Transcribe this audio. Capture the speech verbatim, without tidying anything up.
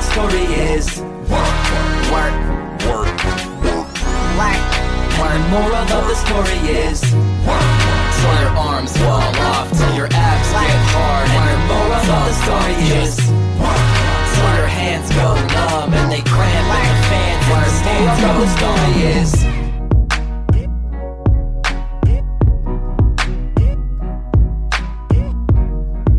story is work, work, work, work. And the moral of the story is work. Till your arms fall off, till your abs get hard. And the moral of the story is work. Till your hands go numb and they cramp in the fans. And the moral of the story is